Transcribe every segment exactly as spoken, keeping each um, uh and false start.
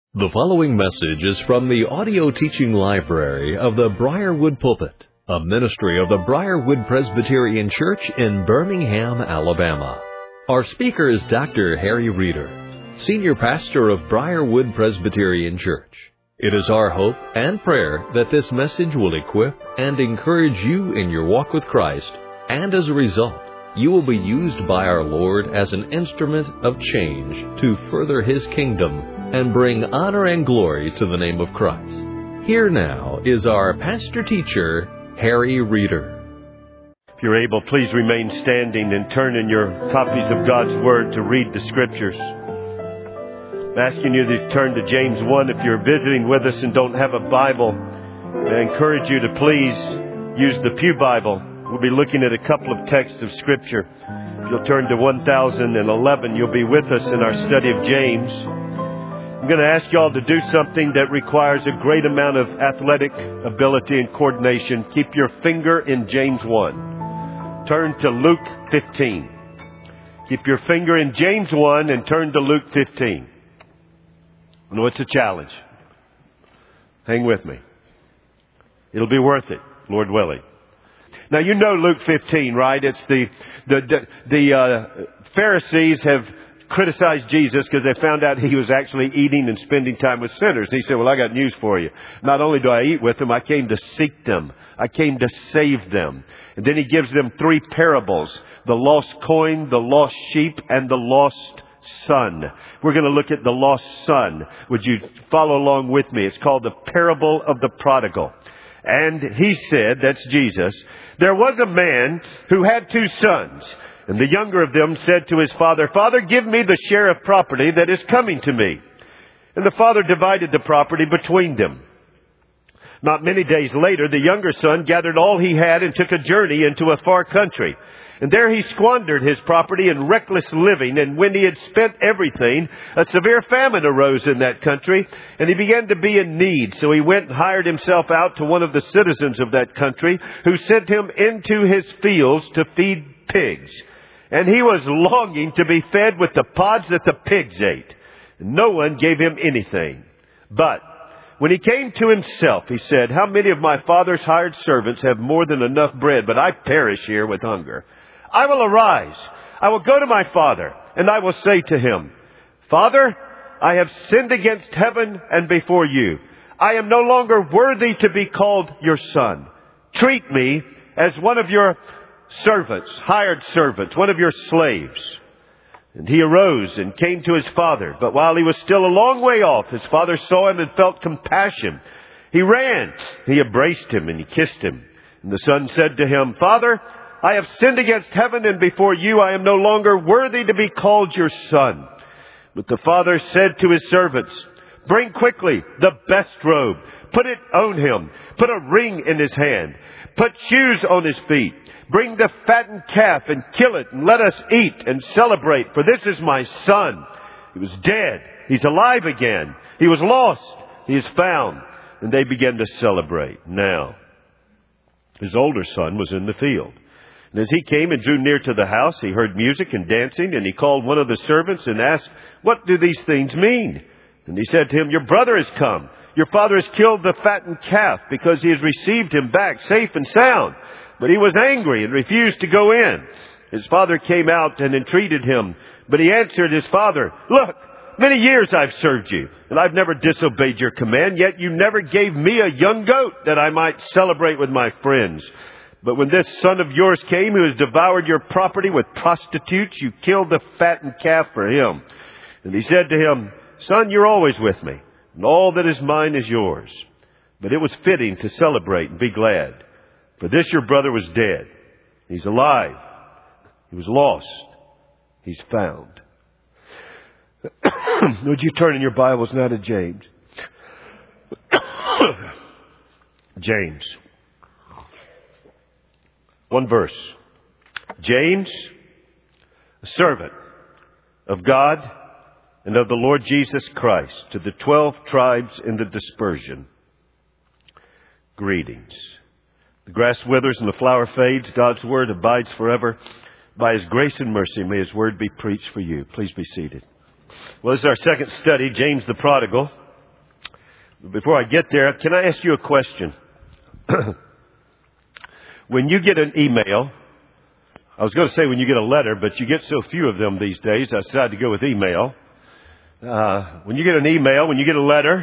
The following message is from the audio teaching library of the Briarwood Pulpit, a ministry of the Briarwood Presbyterian Church in Birmingham, Alabama. Our speaker is Doctor Harry Reeder, Senior Pastor of Briarwood Presbyterian Church. It is our hope and prayer that this message will equip and encourage you in your walk with Christ, and as a result, you will be used by our Lord as an instrument of change to further His kingdom and bring honor and glory to the name of Christ. Here now is our pastor-teacher, Harry Reeder. If you're able, please remain standing and turn in your copies of God's Word to read the Scriptures. I'm asking you to turn to James one. If you're visiting with us and don't have a Bible, I encourage you to please use the Pew Bible. We'll be looking at a couple of texts of Scripture. If you'll turn to one thousand eleven, you'll be with us in our study of James. I'm going to ask y'all to do something that requires a great amount of athletic ability and coordination. Keep your finger in James one. Turn to Luke fifteen. Keep your finger in James one and turn to Luke fifteen. I know it's a challenge. Hang with me. It'll be worth it, Lord willing. Now, you know Luke fifteen, right? It's the, the, the, the uh, Pharisees have criticized Jesus because they found out he was actually eating and spending time with sinners. And he said, well, I got news for you. Not only do I eat with them, I came to seek them. I came to save them. And then he gives them three parables: the lost coin, the lost sheep, and the lost son. We're going to look at the lost son. Would you follow along with me? It's called the parable of the prodigal. And he said, that's Jesus, there was a man who had two sons. And the younger of them said to his father, Father, give me the share of property that is coming to me. And the father divided the property between them. Not many days later, the younger son gathered all he had and took a journey into a far country. And there he squandered his property in reckless living. And when he had spent everything, a severe famine arose in that country, and he began to be in need. So he went and hired himself out to one of the citizens of that country, who sent him into his fields to feed pigs. And he was longing to be fed with the pods that the pigs ate. No one gave him anything. But when he came to himself, he said, how many of my father's hired servants have more than enough bread, but I perish here with hunger? I will arise. I will go to my father, and I will say to him, Father, I have sinned against heaven and before you. I am no longer worthy to be called your son. Treat me as one of your servants, hired servants, one of your slaves. And he arose and came to his father. But while he was still a long way off, his father saw him and felt compassion. He ran, he embraced him, and he kissed him. And the son said to him, Father, I have sinned against heaven and before you. I am no longer worthy to be called your son. But the father said to his servants, bring quickly the best robe. Put it on him. Put a ring in his hand. Put shoes on his feet. Bring the fattened calf and kill it, and let us eat and celebrate. For this is my son. He was dead. He's alive again. He was lost. He is found. And they began to celebrate. Now, his older son was in the field. And as he came and drew near to the house, he heard music and dancing. And he called one of the servants and asked, what do these things mean? And he said to him, your brother has come. Your father has killed the fattened calf because he has received him back safe and sound. But he was angry and refused to go in. His father came out and entreated him. But he answered his father, look, many years I've served you, and I've never disobeyed your command, yet you never gave me a young goat that I might celebrate with my friends. But when this son of yours came who has devoured your property with prostitutes, you killed the fattened calf for him. And he said to him, Son, you're always with me, and all that is mine is yours. But it was fitting to celebrate and be glad. For this your brother was dead. He's alive. He was lost. He's found. Would you turn in your Bibles now to James? James. One verse. James, a servant of God and of the Lord Jesus Christ, to the twelve tribes in the dispersion. Greetings. The grass withers and the flower fades. God's word abides forever. By His grace and mercy, may His word be preached for you. Please be seated. Well, this is our second study, James the Prodigal. Before I get there, can I ask you a question? When you get an email, I was going to say when you get a letter, but you get so few of them these days, I decided to go with email. Uh, when you get an email, when you get a letter,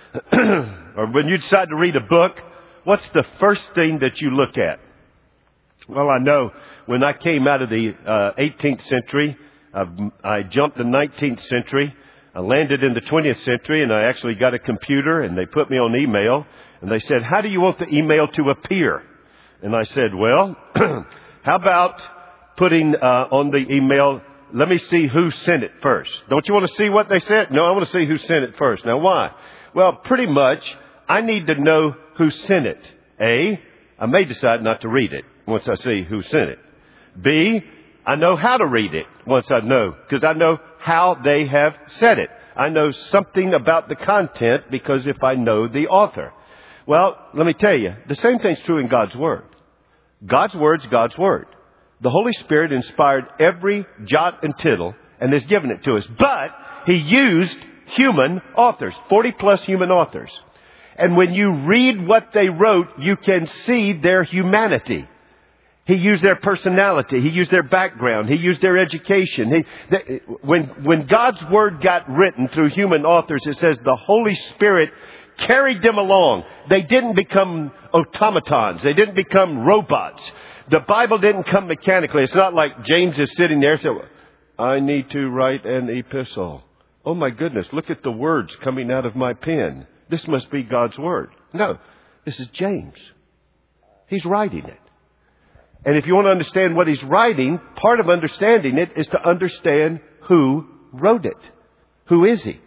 or when you decide to read a book, what's the first thing that you look at? Well, I know when I came out of the uh, eighteenth century, I, I jumped the nineteenth century. I landed in the twentieth century, and I actually got a computer, and they put me on email, and they said, how do you want the email to appear? And I said, well, how about putting uh, on the email, let me see who sent it first. Don't you want to see what they sent? No, I want to see who sent it first. Now, why? Well, pretty much, I need to know who sent it. A, I may decide not to read it once I see who sent it. B, I know how to read it once I know, because I know how they have said it. I know something about the content because if I know the author. Well, let me tell you, the same thing's true in God's Word. God's Word's God's Word. The Holy Spirit inspired every jot and tittle and has given it to us. But He used human authors, forty plus human authors. And when you read what they wrote, you can see their humanity. He used their personality. He used their background. He used their education. He, the, when, when God's Word got written through human authors, it says the Holy Spirit carried them along. They didn't become automatons. They didn't become robots. The Bible didn't come mechanically. It's not like James is sitting there and saying, I need to write an epistle. Oh my goodness, look at the words coming out of my pen. This must be God's Word. No, this is James. He's writing it. And if you want to understand what he's writing, part of understanding it is to understand who wrote it. Who is he?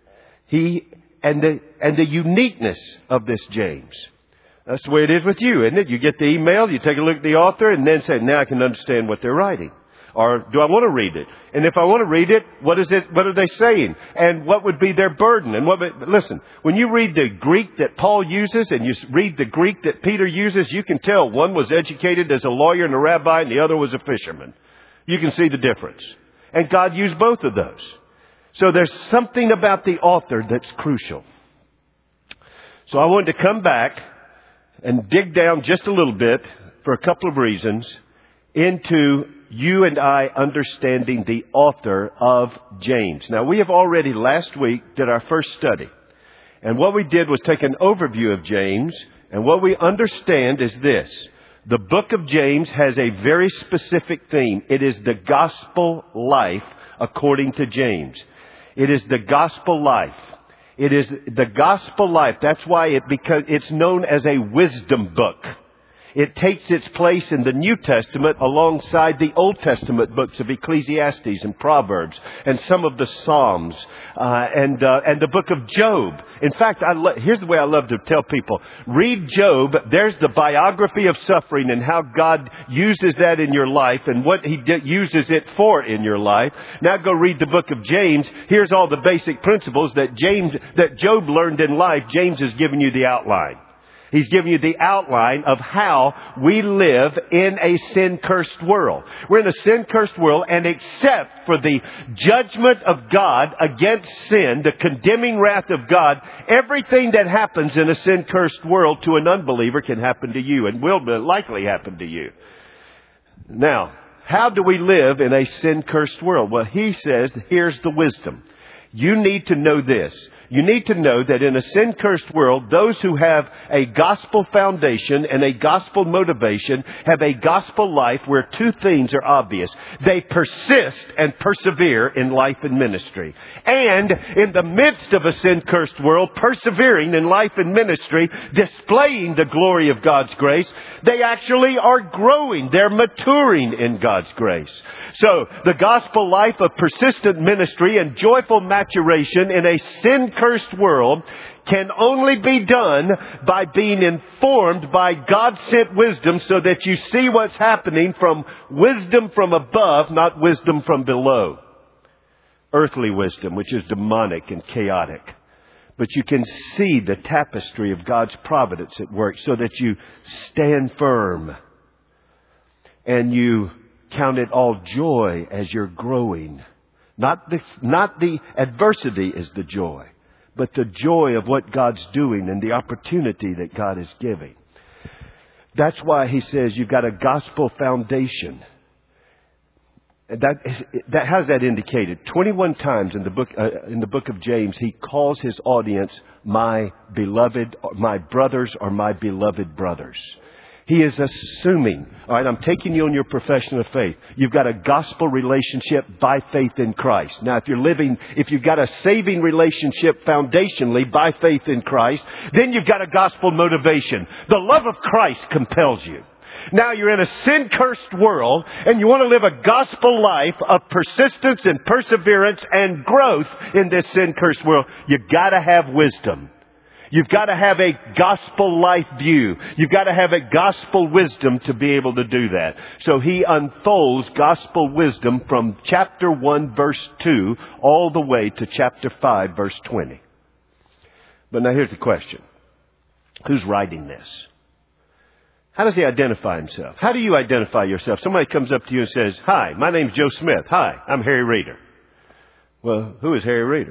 He and the and the uniqueness of this James. That's the way it is with you, isn't it? You get the email, you take a look at the author, and then say, now I can understand what they're writing. Or do I want to read it? And if I want to read it, what is it? What are they saying? And what would be their burden? And what? Listen, when you read the Greek that Paul uses and you read the Greek that Peter uses, you can tell one was educated as a lawyer and a rabbi, and the other was a fisherman. You can see the difference. And God used both of those. So there's something about the author that's crucial. So I wanted to come back and dig down just a little bit for a couple of reasons into you and I understanding the author of James. Now, we have already last week did our first study. And what we did was take an overview of James. And what we understand is this. The book of James has a very specific theme. It is the gospel life according to James. It is the gospel life. It is the gospel life. That's why it because it's known as a wisdom book. It takes its place in the New Testament alongside the Old Testament books of Ecclesiastes and Proverbs and some of the Psalms uh, and uh, and the book of Job. In fact, I lo- here's the way I love to tell people. Read Job. There's the biography of suffering and how God uses that in your life and what He d- uses it for in your life. Now go read the book of James. Here's all the basic principles that James that Job learned in life. James has given you the outline. He's giving you the outline of how we live in a sin-cursed world. We're in a sin-cursed world, and except for the judgment of God against sin, the condemning wrath of God, everything that happens in a sin-cursed world to an unbeliever can happen to you and will likely happen to you. Now, how do we live in a sin-cursed world? Well, he says, here's the wisdom. You need to know this. You need to know that in a sin-cursed world, those who have a gospel foundation and a gospel motivation have a gospel life where two things are obvious. They persist and persevere in life and ministry. And in the midst of a sin-cursed world, persevering in life and ministry, displaying the glory of God's grace, they actually are growing. They're maturing in God's grace. So the gospel life of persistent ministry and joyful maturation in a sin-cursed world can only be done by being informed by God-sent wisdom so that you see what's happening from wisdom from above, not wisdom from below. Earthly wisdom, which is demonic and chaotic. But you can see the tapestry of God's providence at work so that you stand firm and you count it all joy as you're growing. Not the, not the adversity is the joy, but the joy of what God's doing and the opportunity that God is giving. That's why he says you've got a gospel foundation. And that, that has that indicated. twenty-one times in the book, uh, in the book of James, he calls his audience my beloved, my brothers or my beloved brothers. He is assuming, all right, I'm taking you on your profession of faith. You've got a gospel relationship by faith in Christ. Now, if you're living, if you've got a saving relationship foundationally by faith in Christ, then you've got a gospel motivation. The love of Christ compels you. Now you're in a sin-cursed world and you want to live a gospel life of persistence and perseverance and growth in this sin-cursed world. You've got to have wisdom. You've got to have a gospel life view. You've got to have a gospel wisdom to be able to do that. So he unfolds gospel wisdom from chapter one, verse two, all the way to chapter five, verse twenty. But now here's the question. Who's writing this? How does he identify himself? How do you identify yourself? Somebody comes up to you and says, "Hi, my name's Joe Smith. Hi, I'm Harry Reeder." Well, who is Harry Reeder?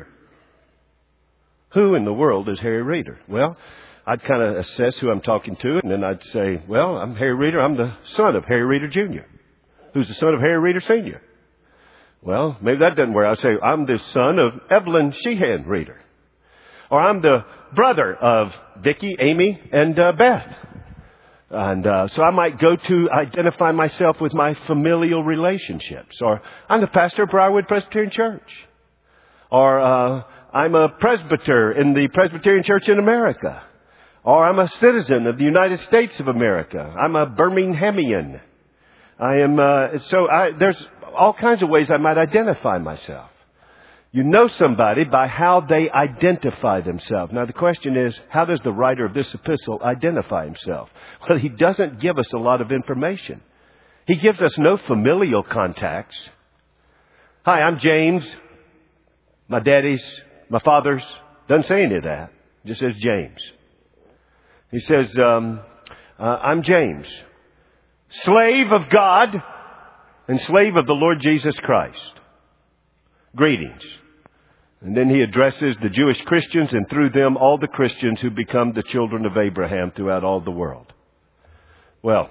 Who in the world is Harry Reeder? Well, I'd kind of assess who I'm talking to, and then I'd say, well, I'm Harry Reeder. I'm the son of Harry Reeder Junior Who's the son of Harry Reeder Senior Well, maybe that doesn't work. I'd say, I'm the son of Evelyn Sheehan Reeder. Or I'm the brother of Vicki, Amy, and uh, Beth. And uh, so I might go to identify myself with my familial relationships. Or I'm the pastor of Briarwood Presbyterian Church. Or uh, I'm a presbyter in the Presbyterian Church in America. Or I'm a citizen of the United States of America. I'm a Birminghamian. I am, uh, so I, there's all kinds of ways I might identify myself. You know somebody by how they identify themselves. Now the question is, how does the writer of this epistle identify himself? Well, he doesn't give us a lot of information. He gives us no familial contacts. Hi, I'm James. My daddy's, my father's. Doesn't say any of that. Just says James. He says, um, uh, I'm James, slave of God and slave of the Lord Jesus Christ. Greetings. And then he addresses the Jewish Christians and through them all the Christians who become the children of Abraham throughout all the world. Well,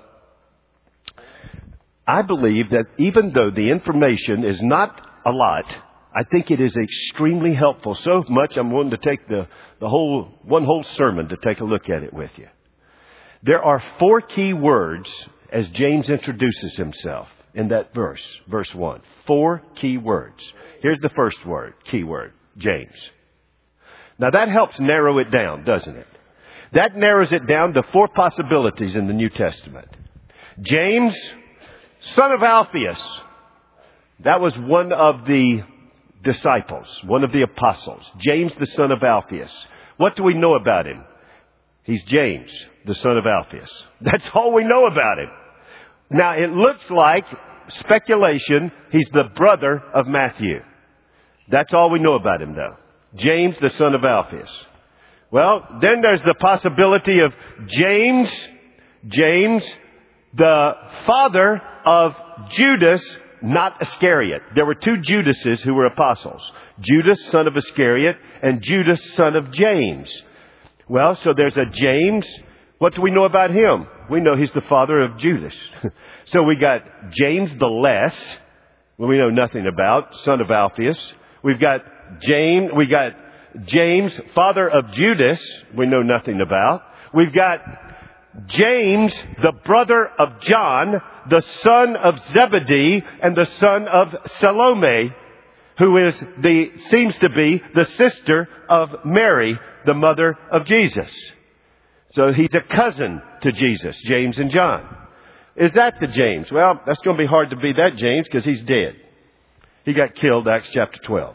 I believe that even though the information is not a lot, I think it is extremely helpful. So much I'm willing to take the, the whole, one whole sermon to take a look at it with you. There are four key words as James introduces himself in that verse, verse one. Four key words. Here's the first word, key word, James. Now that helps narrow it down, doesn't it? That narrows it down to four possibilities in the New Testament. James, son of Alphaeus. That was one of the disciples, one of the apostles. James, the son of Alphaeus. What do we know about him? He's James, the son of Alphaeus. That's all we know about him. Now it looks like speculation, he's the brother of Matthew. That's all we know about him though. James, the son of Alphaeus. Well, then there's the possibility of James, James, the father of Judas, not Iscariot. There were two Judases who were apostles. Judas, son of Iscariot, and Judas, son of James. Well, so there's a James. What do we know about him? We know he's the father of Judas. So we got James the Less, who we know nothing about, son of Alphaeus. We've got James, we got James, father of Judas, we know nothing about. We've got James, the brother of John, the son of Zebedee, and the son of Salome, who is the, seems to be the sister of Mary, the mother of Jesus. So he's a cousin to Jesus, James and John. Is that the James? Well, that's going to be hard to be that James because he's dead. He got killed, Acts chapter twelve.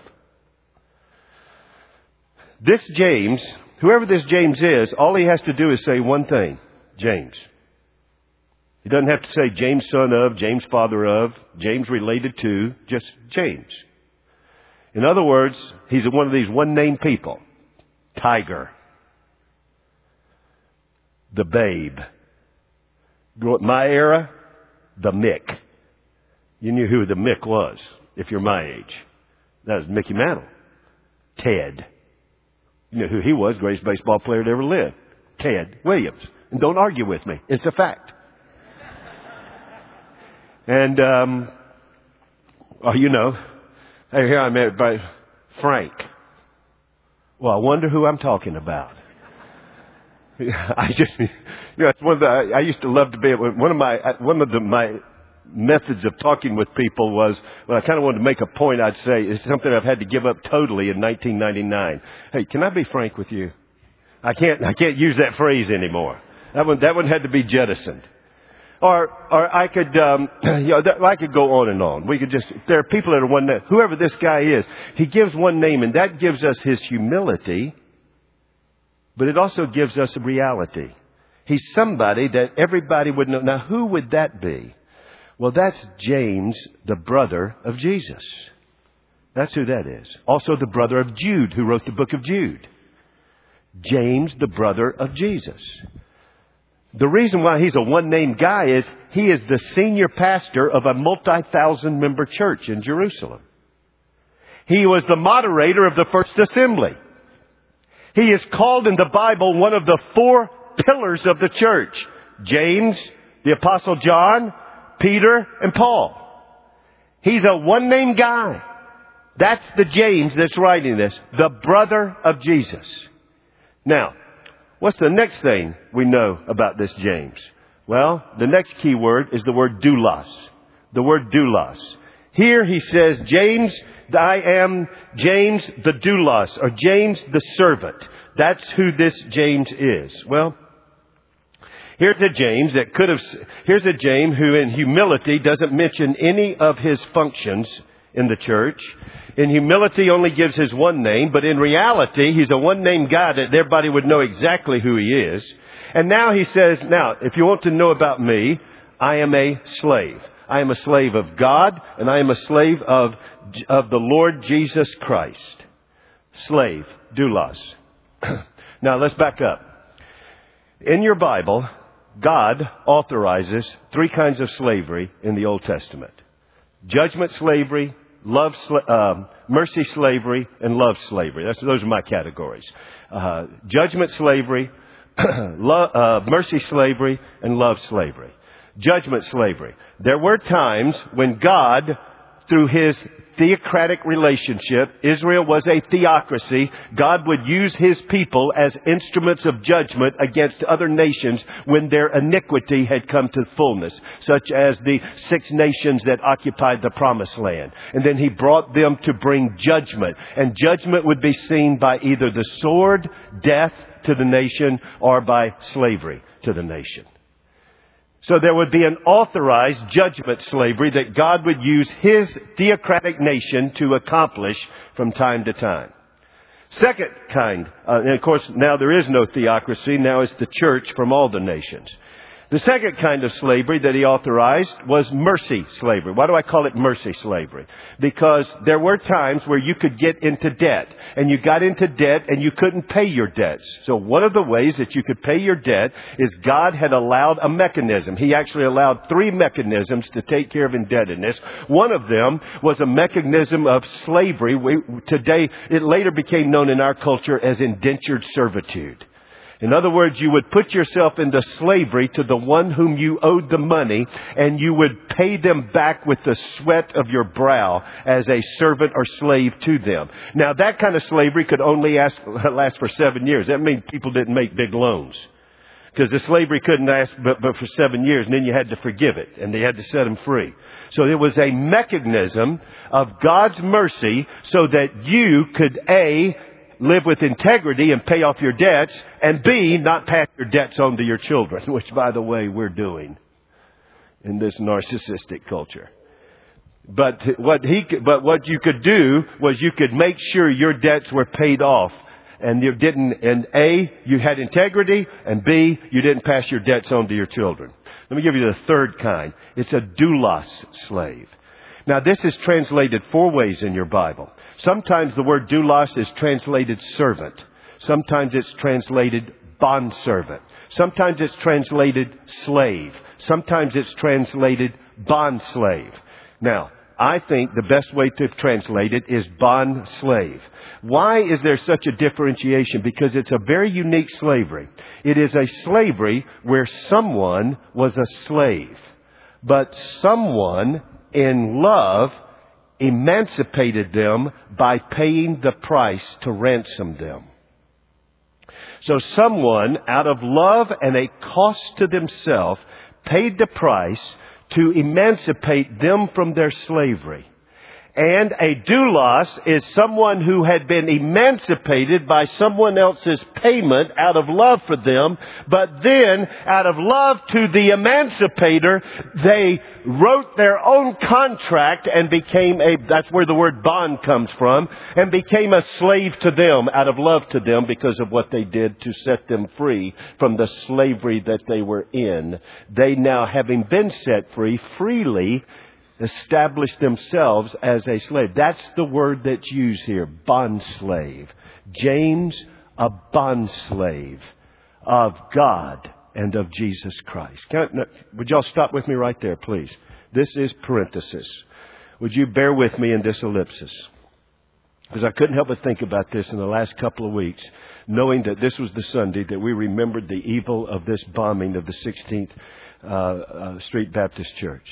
This James, whoever this James is, all he has to do is say one thing, James. He doesn't have to say James son of, James father of, James related to, just James. In other words, he's one of these one-name people. Tiger. The Babe. My era, the Mick. You knew who the Mick was, if you're my age. That was Mickey Mantle. Ted. You know who he was, greatest baseball player to ever live. Ted Williams. And don't argue with me. It's a fact. And, um, oh, you know, hey, here I'm at by Frank. Well, I wonder who I'm talking about. I just, you know, it's one of the, I used to love to be, one of my, one of the, my methods of talking with people was, when I kind of wanted to make a point, I'd say, it's something I've had to give up totally in nineteen ninety-nine. Hey, can I be frank with you? I can't, I can't use that phrase anymore. That one, that one had to be jettisoned. Or, or I could, um, you know, I could go on and on. We could just, there are people that are one name, whoever this guy is, he gives one name and that gives us his humility, but it also gives us a reality. He's somebody that everybody would know. Now, who would that be? Well, that's James, the brother of Jesus. That's who that is. Also the brother of Jude, who wrote the book of Jude. James, the brother of Jesus. The reason why he's a one-name guy is he is the senior pastor of a multi-thousand member church in Jerusalem. He was the moderator of the first assembly. He is called in the Bible one of the four pillars of the church. James, the Apostle John, Peter, and Paul. He's a one-name guy. That's the James that's writing this. The brother of Jesus. Now, what's the next thing we know about this James? Well, the next key word is the word doulos. The word doulos. Here he says, James, I am James the doulos, or James the servant. That's who this James is. Well, here's a James that could have, here's a James who in humility doesn't mention any of his functions in the church. In humility only gives his one name, but in reality, he's a one-name guy that everybody would know exactly who he is. And now he says, now, if you want to know about me, I am a slave. I am a slave of God, and I am a slave of, of the Lord Jesus Christ. Slave, doulos. Now, let's back up. In your Bible, God authorizes three kinds of slavery in the Old Testament. Judgment slavery, love, um, mercy slavery, and love slavery. That's, those are my categories. Uh, judgment slavery, lo- uh, mercy slavery, and love slavery. Judgment slavery. There were times when God, through his theocratic relationship, Israel was a theocracy. God would use his people as instruments of judgment against other nations when their iniquity had come to fullness, such as the six nations that occupied the promised land. And then he brought them to bring judgment. And judgment would be seen by either the sword, death to the nation, or by slavery to the nation. So there would be an authorized judgment slavery that God would use his theocratic nation to accomplish from time to time. Second kind, uh, and of course now there is no theocracy, now it's the church from all the nations. The second kind of slavery that he authorized was mercy slavery. Why do I call it mercy slavery? Because there were times where you could get into debt, and you got into debt and you couldn't pay your debts. So one of the ways that you could pay your debt is God had allowed a mechanism. He actually allowed three mechanisms to take care of indebtedness. One of them was a mechanism of slavery. We, today, it later became known in our culture as indentured servitude. In other words, you would put yourself into slavery to the one whom you owed the money, and you would pay them back with the sweat of your brow as a servant or slave to them. Now, that kind of slavery could only ask, last for seven years. That means people didn't make big loans. Because the slavery couldn't last but, but for seven years, and then you had to forgive it, and they had to set them free. So it was a mechanism of God's mercy so that you could, A, live with integrity and pay off your debts, and B, not pass your debts on to your children, which, by the way, we're doing in this narcissistic culture. But what he, but what you could do was you could make sure your debts were paid off, and you didn't. And A, you had integrity, and B, you didn't pass your debts on to your children. Let me give you the third kind. It's a doulos slave. Now, this is translated four ways in your Bible. Sometimes the word doulos is translated servant. Sometimes it's translated bondservant. Sometimes it's translated slave. Sometimes it's translated bondslave. Now, I think the best way to translate it is bond slave. Why is there such a differentiation? Because it's a very unique slavery. It is a slavery where someone was a slave, but someone in love emancipated them by paying the price to ransom them. So someone, out of love and a cost to themselves, paid the price to emancipate them from their slavery. And a doulos is someone who had been emancipated by someone else's payment out of love for them. But then, out of love to the emancipator, they wrote their own contract and became a, that's where the word bond comes from, and became a slave to them out of love to them because of what they did to set them free from the slavery that they were in. They now, having been set free, freely establish themselves as a slave. That's the word that's used here, bond slave. James, a bond slave of God and of Jesus Christ. Can, would y'all stop with me right there, please? This is parenthesis. Would you bear with me in this ellipsis? Because I couldn't help but think about this in the last couple of weeks, knowing that this was the Sunday that we remembered the evil of this bombing of the sixteenth uh, uh, Street Baptist Church.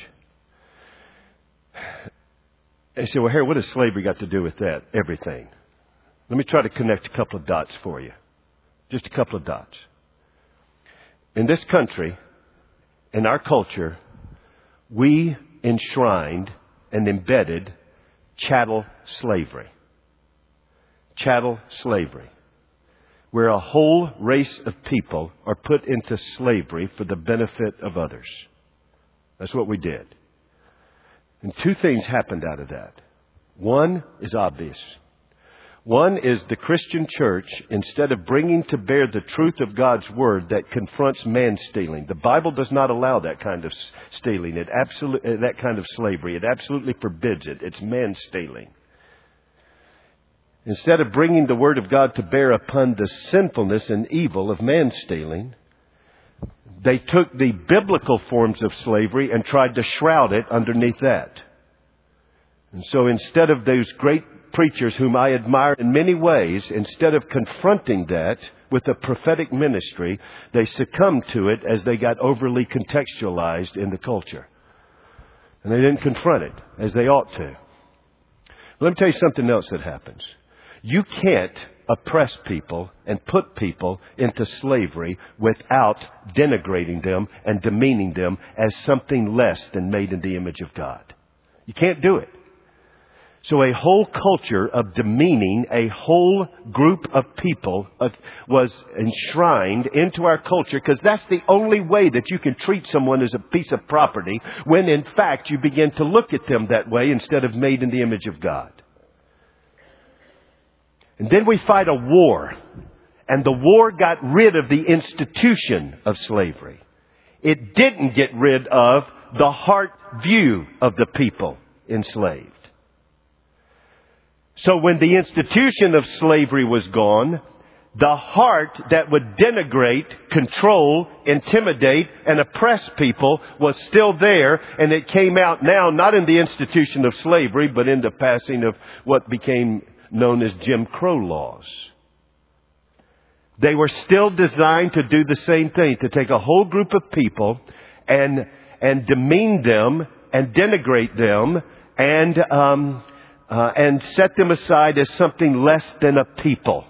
And you say, well, Harry, what has slavery got to do with that? Everything. Let me try to connect a couple of dots for you. Just a couple of dots. In this country, in our culture, we enshrined and embedded chattel slavery. Chattel slavery. Where a whole race of people are put into slavery for the benefit of others. That's what we did. And two things happened out of that. One is obvious. One is the Christian church, instead of bringing to bear the truth of God's word that confronts man stealing. The Bible does not allow that kind of stealing. It absolutely, that kind of slavery. It absolutely forbids it. It's man stealing. Instead of bringing the word of God to bear upon the sinfulness and evil of man stealing, they took the biblical forms of slavery and tried to shroud it underneath that. And so instead of those great preachers whom I admire in many ways, instead of confronting that with a prophetic ministry, they succumbed to it as they got overly contextualized in the culture. And they didn't confront it as they ought to. Let me tell you something else that happens. You can't oppress people and put people into slavery without denigrating them and demeaning them as something less than made in the image of God. You can't do it. So a whole culture of demeaning a whole group of people was enshrined into our culture, because that's the only way that you can treat someone as a piece of property, when in fact you begin to look at them that way instead of made in the image of God. And then we fight a war. And the war got rid of the institution of slavery. It didn't get rid of the heart view of the people enslaved. So when the institution of slavery was gone, the heart that would denigrate, control, intimidate, and oppress people was still there. And it came out now, not in the institution of slavery, but in the passing of what became known as Jim Crow laws. They were still designed to do the same thing, to take a whole group of people and and demean them and denigrate them and um, uh, and set them aside as something less than a people.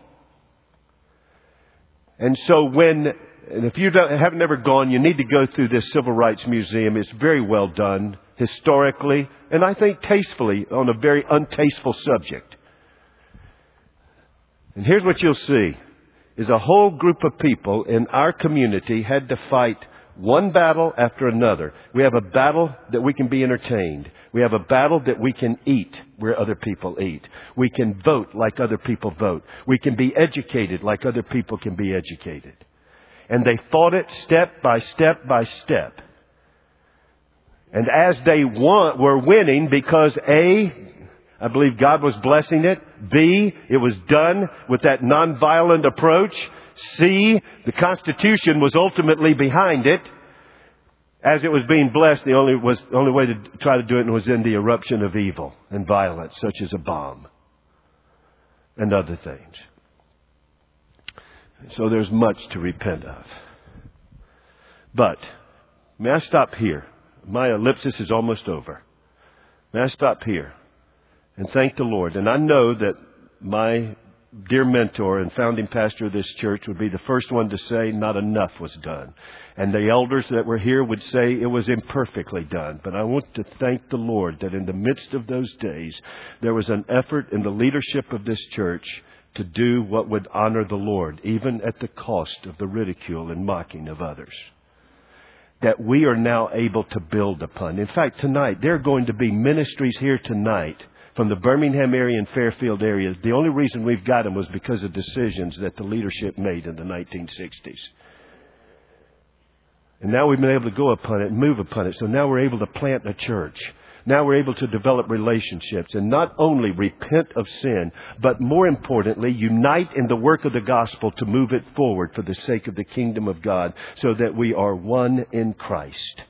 And so when, and if you don't, haven't ever gone, you need to go through this Civil Rights Museum. It's very well done historically, and I think tastefully on a very untasteful subject. And here's what you'll see, is a whole group of people in our community had to fight one battle after another. We have a battle that we can be entertained. We have a battle that we can eat where other people eat. We can vote like other people vote. We can be educated like other people can be educated. And they fought it step by step by step. And as they won, were winning because A, I believe God was blessing it. B, it was done with that nonviolent approach. C, the Constitution was ultimately behind it. as it was being blessed, the only was the only way to try to do it was in the eruption of evil and violence, such as a bomb and other things. So there's much to repent of. But may I stop here? My ellipsis is almost over. May I stop here and thank the Lord? And I know that my dear mentor and founding pastor of this church would be the first one to say not enough was done. And the elders that were here would say it was imperfectly done. But I want to thank the Lord that in the midst of those days, there was an effort in the leadership of this church to do what would honor the Lord, even at the cost of the ridicule and mocking of others. That we are now able to build upon. In fact, tonight, there are going to be ministries here tonight from the Birmingham area and Fairfield area. The only reason we've got them was because of decisions that the leadership made in the nineteen sixties. And now we've been able to go upon it and move upon it. So now we're able to plant a church. Now we're able to develop relationships and not only repent of sin, but more importantly, unite in the work of the gospel to move it forward for the sake of the kingdom of God, so that we are one in Christ.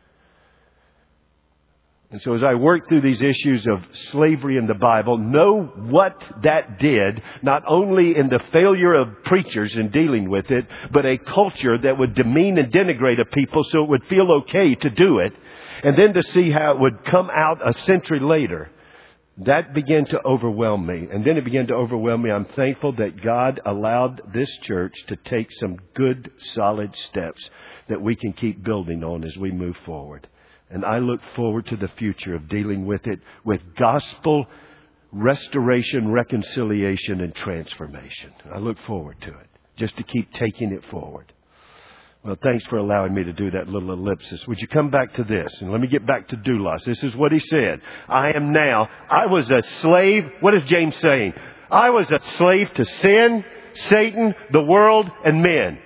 And so as I work through these issues of slavery in the Bible, know what that did, not only in the failure of preachers in dealing with it, but a culture that would demean and denigrate a people so it would feel okay to do it. And then to see how it would come out a century later, that began to overwhelm me. And then it began to overwhelm me. I'm thankful that God allowed this church to take some good, solid steps that we can keep building on as we move forward. And I look forward to the future of dealing with it with gospel restoration, reconciliation, and transformation. I look forward to it, just to keep taking it forward. Well, thanks for allowing me to do that little ellipsis. Would you come back to this? And let me get back to doulos. This is what he said. I am now, I was a slave. What is James saying? I was a slave to sin, Satan, the world, and men.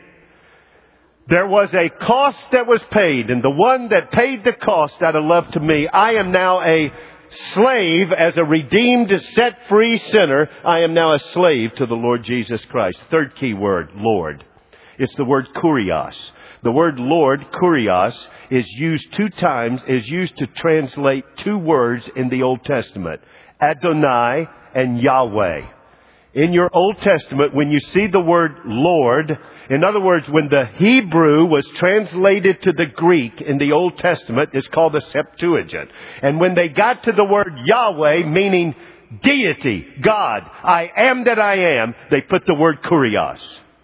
There was a cost that was paid, and the one that paid the cost out of love to me, I am now a slave as a redeemed, set-free sinner. I am now a slave to the Lord Jesus Christ. Third key word, Lord. It's the word kurios. The word Lord, kurios, is used two times, is used to translate two words in the Old Testament, Adonai and Yahweh. In your Old Testament, when you see the word Lord, in other words, when the Hebrew was translated to the Greek in the Old Testament, it's called the Septuagint. And when they got to the word Yahweh, meaning deity, God, I am that I am, they put the word kurios.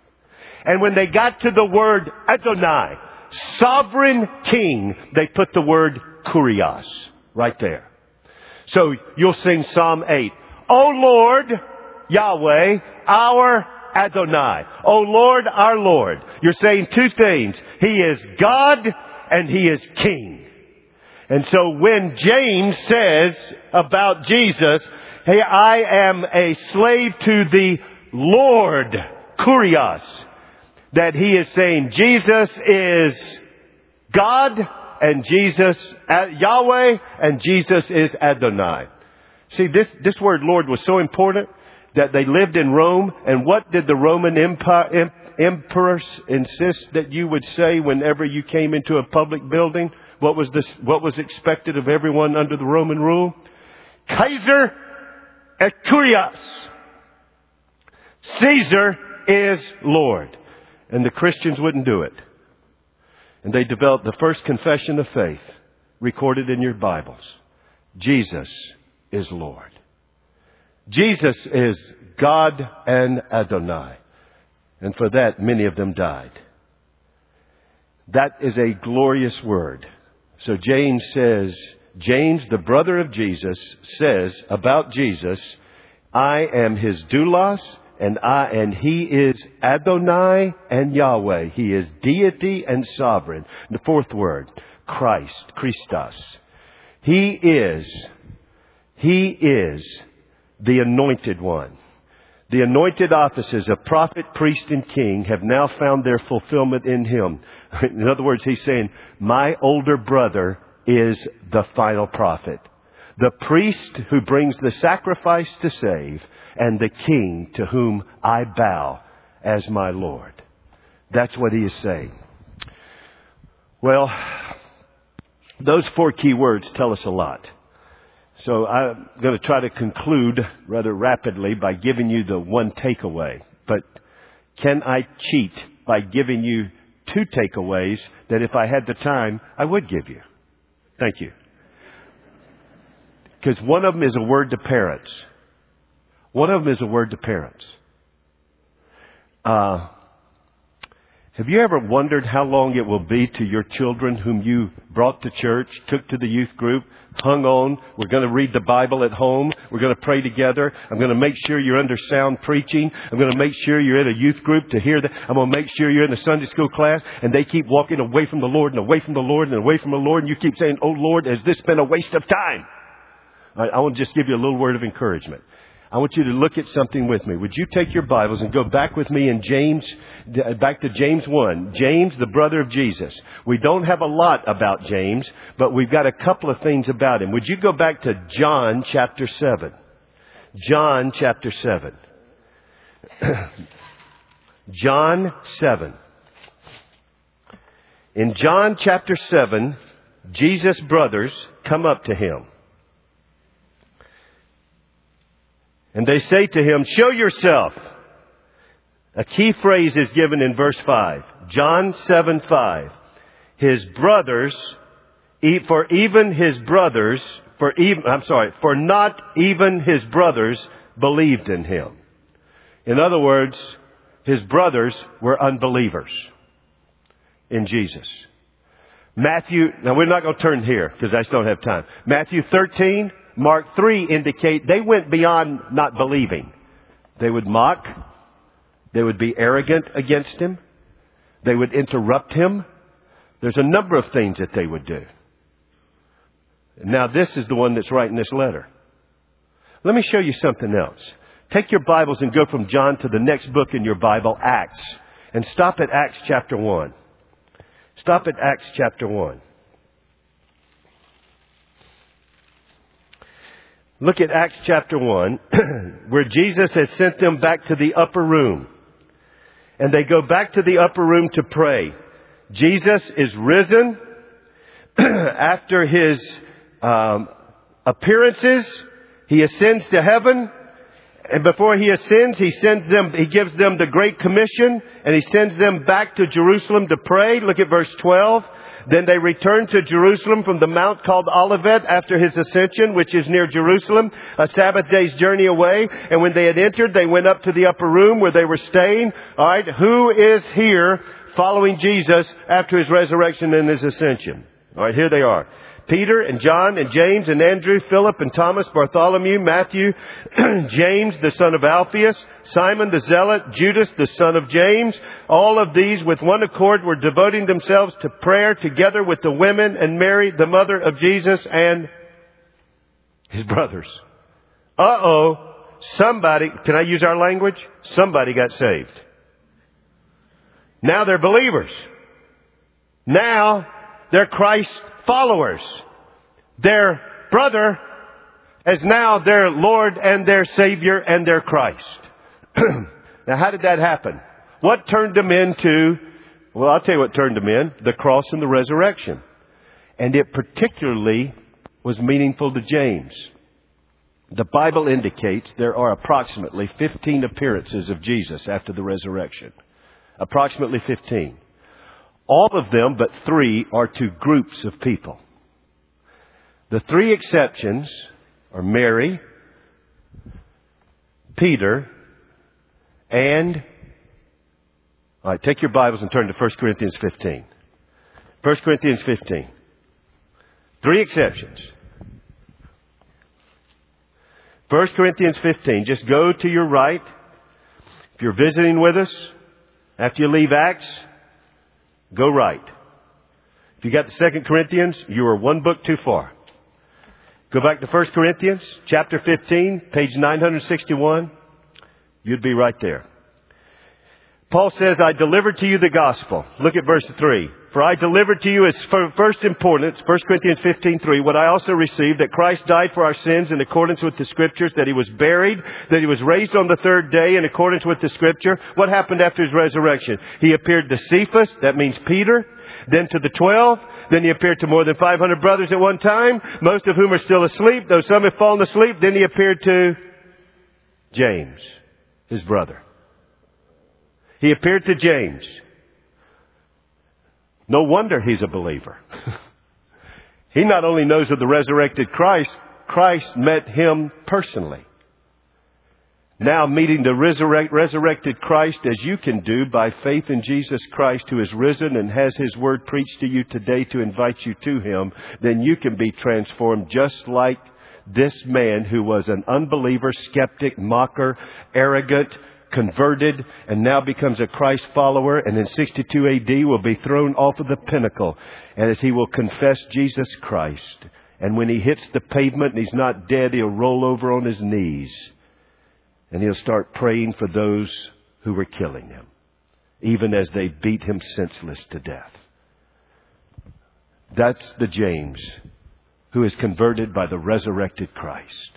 And when they got to the word Adonai, sovereign king, they put the word kurios right there. So you'll sing Psalm eight. O Lord, Yahweh, our Adonai. O Lord, our Lord. You're saying two things. He is God and He is King. And so when James says about Jesus, hey, I am a slave to the Lord, kurios, that he is saying Jesus is God and Jesus, Yahweh, and Jesus is Adonai. See, this, this word Lord was so important that they lived in Rome. And what did the Roman Empire, emperors insist that you would say whenever you came into a public building? What was this, what was expected of everyone under the Roman rule? Kaiser et kurios. Caesar is Lord. And the Christians wouldn't do it. And they developed the first confession of faith recorded in your Bibles. Jesus is Lord. Jesus is God and Adonai. And for that, many of them died. That is a glorious word. So James says, James, the brother of Jesus, says about Jesus, I am his doulos, and I, and he is Adonai and Yahweh. He is deity and sovereign. The fourth word, Christ, Christos. He is, he is the anointed one. The anointed offices of prophet, priest, and king have now found their fulfillment in him. In other words, he's saying, my older brother is the final prophet. The priest who brings the sacrifice to save, and the king to whom I bow as my Lord. That's what he is saying. Well, Those four key words tell us a lot. So I'm going to try to conclude rather rapidly by giving you the one takeaway. But can I cheat by giving you two takeaways that if I had the time, I would give you? Thank you. Because one of them is a word to parents. One of them is a word to parents. Uh, have you ever wondered how long it will be to your children whom you brought to church, took to the youth group, hung on? We're going to read the Bible at home. We're going to pray together. I'm going to make sure you're under sound preaching. I'm going to make sure you're in a youth group to hear that. I'm going to make sure you're in the Sunday school class. And they keep walking away from the Lord and away from the Lord and away from the Lord. And you keep saying, "Oh Lord, has this been a waste of time?" I, I want to just give you a little word of encouragement. I want you to look at something with me. Would you take your Bibles and go back with me in James, back to James one. James, the brother of Jesus. We don't have a lot about James, but we've got a couple of things about him. Would you go back to John chapter seven? John chapter seven. John seven. In John chapter seven, Jesus' brothers come up to him. And they say to him, "Show yourself." A key phrase is given in verse five. John seven five. His brothers, for even his brothers, for even, I'm sorry, for not even his brothers believed in him. In other words, his brothers were unbelievers in Jesus. Matthew, now we're not going to turn here because I just don't have time. Matthew thirteen. Mark three indicate they went beyond not believing. They would mock. They would be arrogant against him. They would interrupt him. There's a number of things that they would do. Now this is the one that's writing this letter. Let me show you something else. Take your Bibles and go from John to the next book in your Bible, Acts. And stop at Acts chapter one. Stop at Acts chapter one. Look at Acts chapter one, where Jesus has sent them back to the upper room. And they go back to the upper room to pray. Jesus is risen. After his um, appearances, he ascends to heaven. And before he ascends, he sends them, he gives them the Great Commission. And he sends them back to Jerusalem to pray. Look at verse twelve. Then they returned to Jerusalem from the mount called Olivet after his ascension, which is near Jerusalem, a Sabbath day's journey away. And when they had entered, they went up to the upper room where they were staying. All right, who is here following Jesus after his resurrection and his ascension? All right, here they are. Peter and John and James and Andrew, Philip and Thomas, Bartholomew, Matthew, James the son of Alphaeus, Simon the Zealot, Judas the son of James. All of these with one accord were devoting themselves to prayer together with the women and Mary, the mother of Jesus, and his brothers. Uh-oh. Somebody, can I use our language? Somebody got saved. Now they're believers. Now they're Christ followers. Their brother is now their Lord and their Savior and their Christ. Now, how did that happen? What turned them into, well, I'll tell you what turned them in, the cross and the resurrection. And it particularly was meaningful to James. The Bible indicates there are approximately fifteen appearances of Jesus after the resurrection. Approximately fifteen. All of them but three are to groups of people. The three exceptions are Mary, Peter, and... All right, take your Bibles and turn to First Corinthians fifteen. First Corinthians fifteen. Three exceptions. First Corinthians fifteen. Just go to your right. If you're visiting with us, after you leave Acts, go right. If you got the Second Corinthians, you are one book too far. Go back to First Corinthians, chapter fifteen, page nine sixty-one. You'd be right there. Paul says, I delivered to you the gospel. Look at verse three. For I delivered to you as first importance, First Corinthians fifteen three, what I also received, that Christ died for our sins in accordance with the Scriptures, that He was buried, that He was raised on the third day in accordance with the Scripture. What happened after His resurrection? He appeared to Cephas, that means Peter, then to the twelve, then He appeared to more than five hundred brothers at one time, most of whom are still asleep, though some have fallen asleep. Then He appeared to James, His brother. He appeared to James. No wonder he's a believer. He not only knows of the resurrected Christ, Christ met him personally. Now meeting the resurrect, resurrected Christ as you can do by faith in Jesus Christ, who is risen and has His word preached to you today to invite you to Him, then you can be transformed just like this man who was an unbeliever, skeptic, mocker, arrogant, converted, and now becomes a Christ follower, and in sixty-two A D will be thrown off of the pinnacle, and as he will confess Jesus Christ. And when he hits the pavement and he's not dead, he'll roll over on his knees, and he'll start praying for those who were killing him, even as they beat him senseless to death. That's the James who is converted by the resurrected Christ.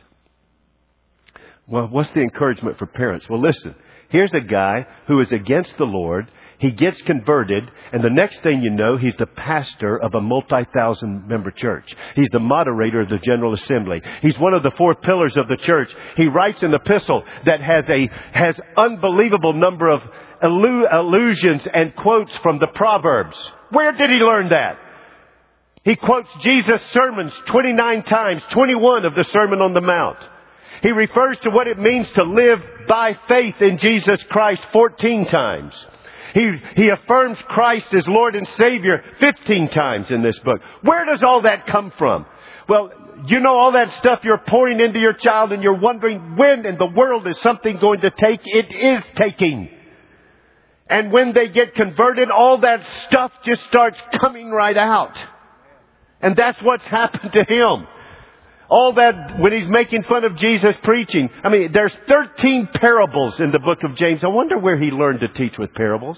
Well, what's the encouragement for parents? Well, listen, here's a guy who is against the Lord. He gets converted, and the next thing you know, he's the pastor of a multi-thousand member church. He's the moderator of the General Assembly. He's one of the four pillars of the church. He writes an epistle that has a has unbelievable number of allu- allusions and quotes from the Proverbs. Where did he learn that? He quotes Jesus' sermons twenty-nine times, twenty-one of the Sermon on the Mount. He refers to what it means to live by faith in Jesus Christ fourteen times. He, he affirms Christ as Lord and Savior fifteen times in this book. Where does all that come from? Well, you know, all that stuff you're pouring into your child and you're wondering when in the world is something going to take. It is taking. And when they get converted, all that stuff just starts coming right out. And that's what's happened to him. All that, when he's making fun of Jesus preaching. I mean, there's thirteen parables in the book of James. I wonder where he learned to teach with parables.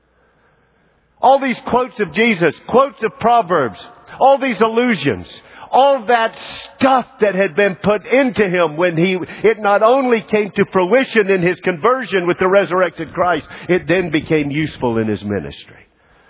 All these quotes of Jesus, quotes of Proverbs, all these allusions, all that stuff that had been put into him when he, it not only came to fruition in his conversion with the resurrected Christ, it then became useful in his ministry.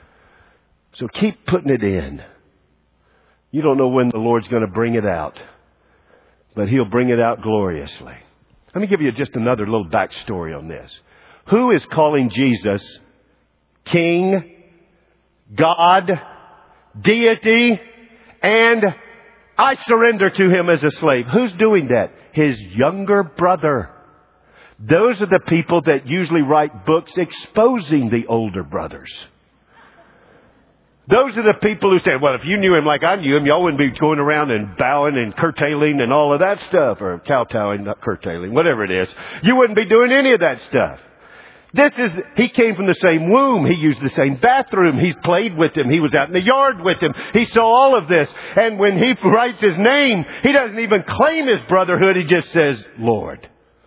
So keep putting it in. You don't know when the Lord's going to bring it out, but He'll bring it out gloriously. Let me give you just another little backstory on this. Who is calling Jesus King, God, deity, and I surrender to Him as a slave? Who's doing that? His younger brother. Those are the people that usually write books exposing the older brothers. Those are the people who say, well, if you knew him like I knew him, y'all wouldn't be going around and bowing and curtailing and all of that stuff. Or kowtowing, not curtailing, whatever it is. You wouldn't be doing any of that stuff. This is, he came from the same womb. He used the same bathroom. He's played with him. He was out in the yard with him. He saw all of this. And when he writes his name, he doesn't even claim his brotherhood. He just says, Lord.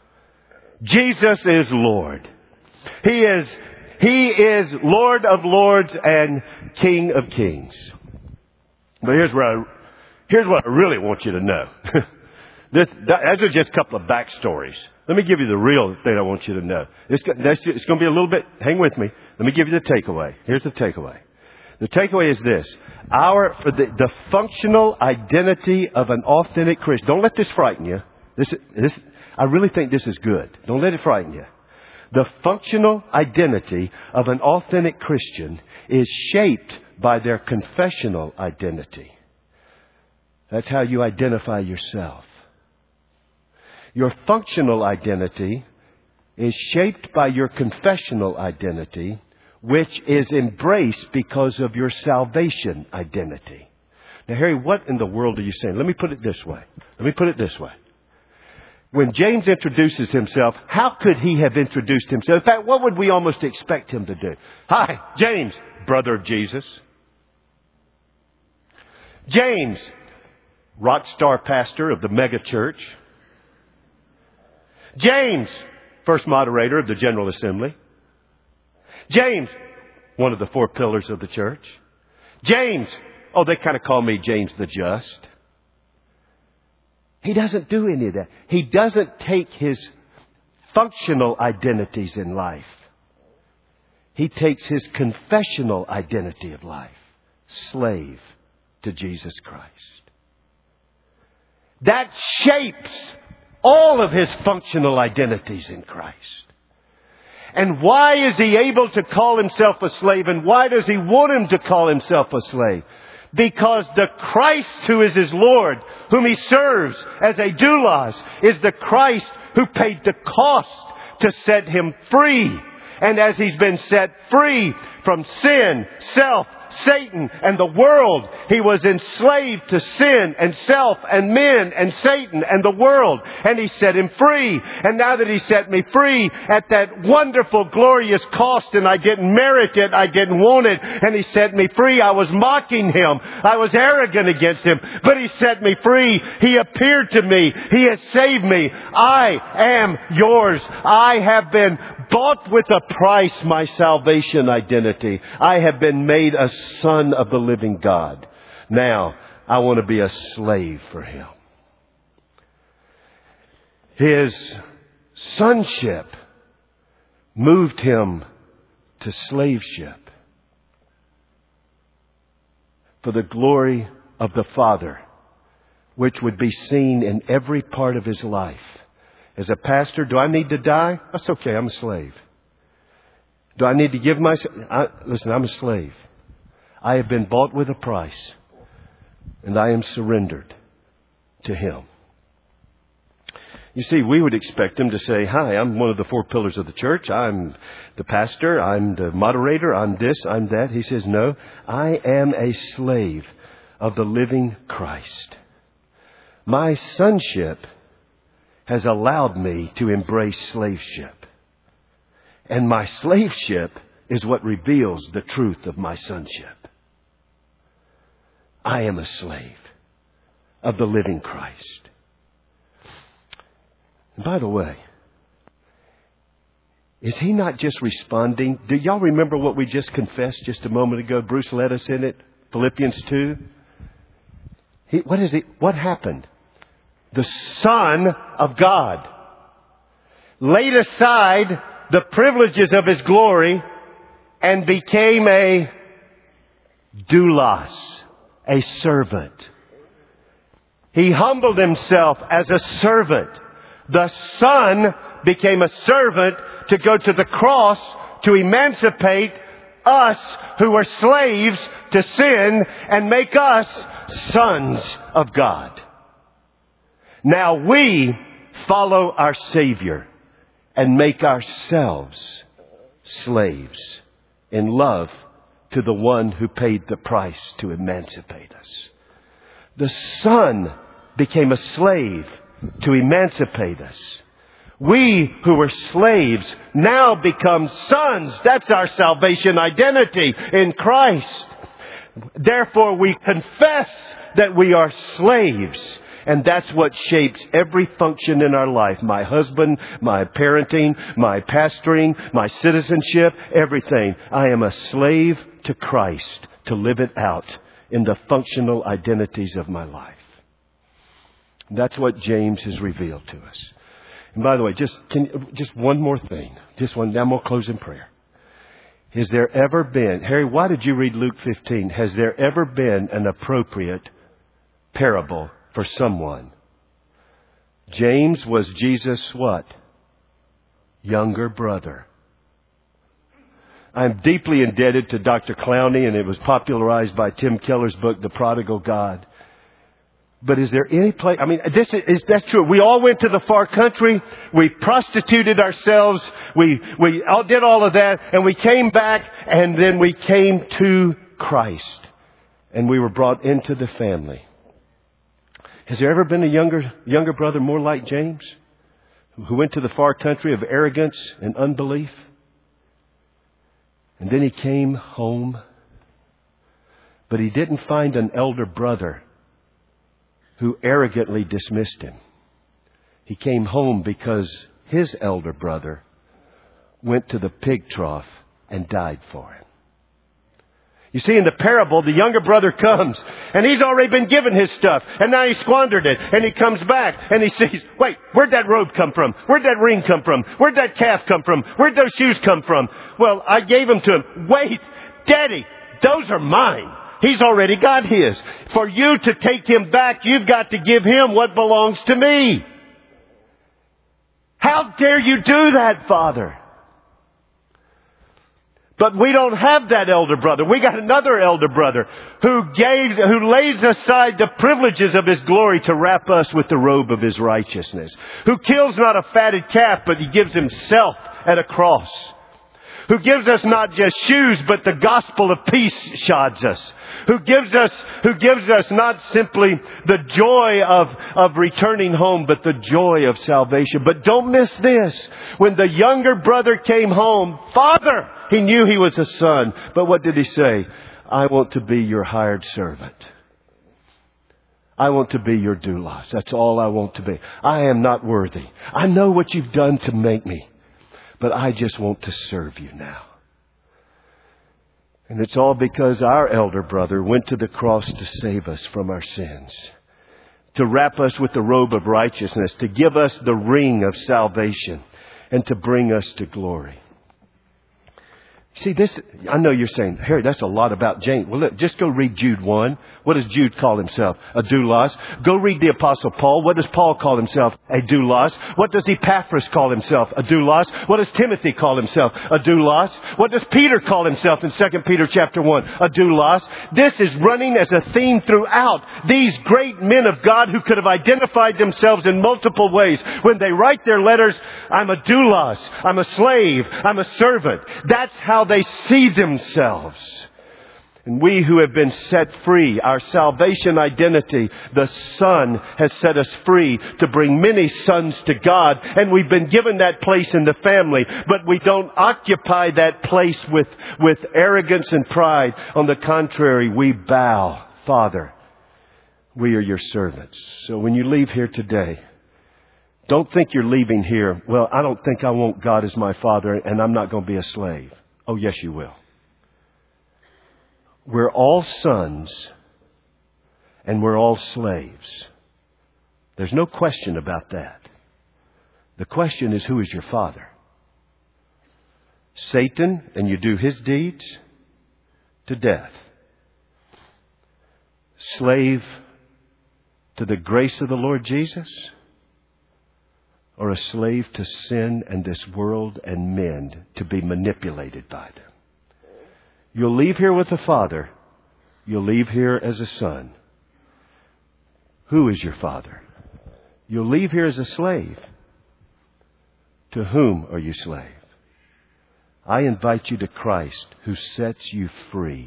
Jesus is Lord. He is He is Lord of Lords and King of Kings. But here's where I, here's what I really want you to know. this, that, those are just a couple of backstories. Let me give you the real thing I want you to know. It's, it's going to be a little bit, hang with me. Let me give you the takeaway. Here's the takeaway. The takeaway is this. Our, for the, the functional identity of an authentic Christian. Don't let this frighten you. This, this, I really think this is good. Don't let it frighten you. The functional identity of an authentic Christian is shaped by their confessional identity. That's how you identify yourself. Your functional identity is shaped by your confessional identity, which is embraced because of your salvation identity. Now, Harry, what in the world are you saying? Let me put it this way. Let me put it this way. When James introduces himself, how could he have introduced himself? In fact, what would we almost expect him to do? Hi, James, brother of Jesus. James, rock star pastor of the mega church. James, first moderator of the General Assembly. James, one of the four pillars of the church. James, oh, they kind of call me James the Just. He doesn't do any of that. He doesn't take his functional identities in life. He takes his confessional identity of life. Slave to Jesus Christ. That shapes all of his functional identities in Christ. And why is he able to call himself a slave? And why does he want him to call himself a slave? Because the Christ who is his Lord, whom he serves as a doulos, is the Christ who paid the cost to set him free. And as he's been set free from sin, self, Satan, and the world, he was enslaved to sin and self and men and Satan and the world. And he set him free. And now that he set me free at that wonderful, glorious cost, and I didn't merit it, I didn't want it, and he set me free, I was mocking him. I was arrogant against him. But he set me free. He appeared to me. He has saved me. I am yours. I have been bought with a price, my salvation identity. I have been made a son of the living God. Now, I want to be a slave for him. His sonship moved him to slaveship for the glory of the Father, which would be seen in every part of his life. As a pastor, do I need to die? That's okay, I'm a slave. Do I need to give myself? I, listen, I'm a slave. I have been bought with a price, and I am surrendered to him. You see, we would expect him to say, hi, I'm one of the four pillars of the church. I'm the pastor. I'm the moderator. I'm this. I'm that. He says, no, I am a slave of the living Christ. My sonship has allowed me to embrace slaveship. And my slaveship is what reveals the truth of my sonship. I am a slave of the living Christ. And by the way, is he not just responding? Do y'all remember what we just confessed just a moment ago? Bruce led us in it. Philippians two. He, what is it? What happened? The Son of God laid aside the privileges of his glory and became a doulos, a servant. He humbled himself as a servant. The Son became a servant to go to the cross to emancipate us who were slaves to sin and make us sons of God. Now we follow our Savior and make ourselves slaves in love to the one who paid the price to emancipate us. The Son became a slave to emancipate us. We who were slaves now become sons. That's our salvation identity in Christ. Therefore, we confess that we are slaves. And that's what shapes every function in our life. My husband, my parenting, my pastoring, my citizenship, everything. I am a slave to Christ to live it out in the functional identities of my life. That's what James has revealed to us. And by the way, just can, just one more thing. Just one. Now I'm going to close in prayer. Has there ever been, Harry, why did you read Luke fifteen? Has there ever been an appropriate parable for someone? James was Jesus' what? Younger brother. I'm deeply indebted to Doctor Clowney, and it was popularized by Tim Keller's book, The Prodigal God. But is there any place, I mean, this is, is that's true. We all went to the far country. We prostituted ourselves. We, we all did all of that, and we came back, and then we came to Christ, and we were brought into the family. Has there ever been a younger younger brother more like James, who went to the far country of arrogance and unbelief? And then he came home, but he didn't find an elder brother who arrogantly dismissed him. He came home because his elder brother went to the pig trough and died for him. You see, in the parable, the younger brother comes, and he's already been given his stuff, and now he squandered it, and he comes back, and he sees, wait, where'd that robe come from? Where'd that ring come from? Where'd that calf come from? Where'd those shoes come from? Well, I gave them to him. Wait, Daddy, those are mine. He's already got his. For you to take him back, you've got to give him what belongs to me. How dare you do that, Father? But we don't have that elder brother. We got another elder brother who gave, who lays aside the privileges of his glory to wrap us with the robe of his righteousness. Who kills not a fatted calf, but he gives himself at a cross. Who gives us not just shoes, but the gospel of peace shods us. Who gives us, who gives us not simply the joy of, of returning home, but the joy of salvation. But don't miss this. When the younger brother came home, Father, he knew he was a son. But what did he say? I want to be your hired servant. I want to be your doulos. That's all I want to be. I am not worthy. I know what you've done to make me, but I just want to serve you now. And it's all because our elder brother went to the cross to save us from our sins, to wrap us with the robe of righteousness, to give us the ring of salvation, and to bring us to glory. See, this, I know you're saying, Harry, that's a lot about James. Well, look, just go read Jude one. What does Jude call himself? A doulos. Go read the Apostle Paul. What does Paul call himself? A doulos. What does Epaphras call himself? A doulos. What does Timothy call himself? A doulos. What does Peter call himself in Second Peter chapter one? A doulos. This is running as a theme throughout. These great men of God who could have identified themselves in multiple ways. When they write their letters, I'm a doulos. I'm a slave. I'm a servant. That's how they see themselves. And we who have been set free, our salvation identity, the Son has set us free to bring many sons to God. And we've been given that place in the family. But we don't occupy that place with, with arrogance and pride. On the contrary, we bow. Father, we are your servants. So when you leave here today, don't think you're leaving here, well, I don't think I want God as my Father and I'm not going to be a slave. Oh, yes, you will. We're all sons and we're all slaves. There's no question about that. The question is, who is your father? Satan, and you do his deeds to death. Slave to the grace of the Lord Jesus? Or a slave to sin and this world and men to be manipulated by them? You'll leave here with a father. You'll leave here as a son. Who is your father? You'll leave here as a slave. To whom are you slave? I invite you to Christ, who sets you free,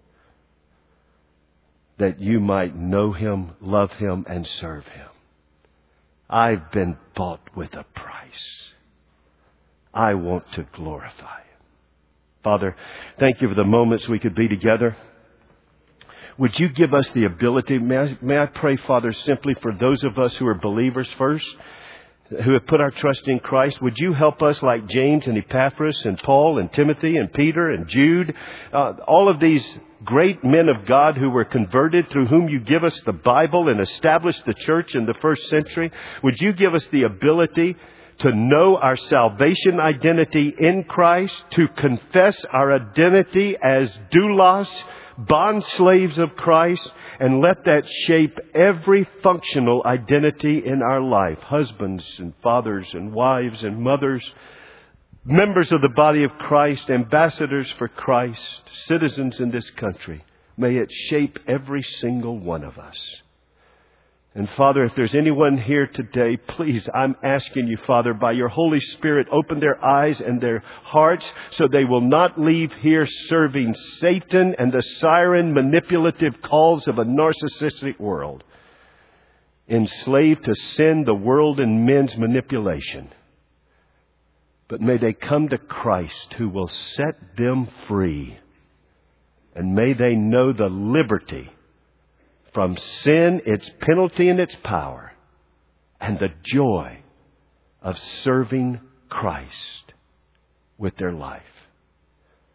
that you might know Him, love Him, and serve Him. I've been bought with a price. I want to glorify Him. Father, thank you for the moments we could be together. Would you give us the ability, may I, may I pray, Father, simply for those of us who are believers first, who have put our trust in Christ, would you help us like James and Epaphras and Paul and Timothy and Peter and Jude, uh, all of these great men of God who were converted, through whom you give us the Bible and established the church in the first century. Would you give us the ability to know our salvation identity in Christ, to confess our identity as doulos, bond slaves of Christ, and let that shape every functional identity in our life. Husbands and fathers and wives and mothers, members of the body of Christ, ambassadors for Christ, citizens in this country. May it shape every single one of us. And Father, if there's anyone here today, please, I'm asking you, Father, by your Holy Spirit, open their eyes and their hearts so they will not leave here serving Satan and the siren manipulative calls of a narcissistic world, enslaved to sin, the world, and men's manipulation. But may they come to Christ, who will set them free. And may they know the liberty from sin, its penalty and its power, and the joy of serving Christ with their life.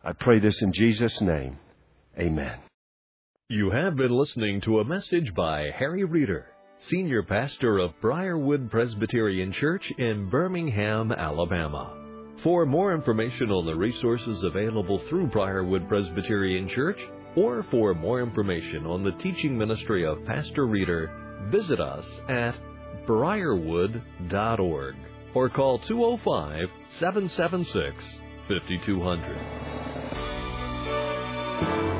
I pray this in Jesus' name. Amen. You have been listening to a message by Harry Reeder, Senior Pastor of Briarwood Presbyterian Church in Birmingham, Alabama. For more information on the resources available through Briarwood Presbyterian Church, or for more information on the teaching ministry of Pastor Reeder, visit us at briarwood dot org or call two oh five, seven seven six, five two zero zero.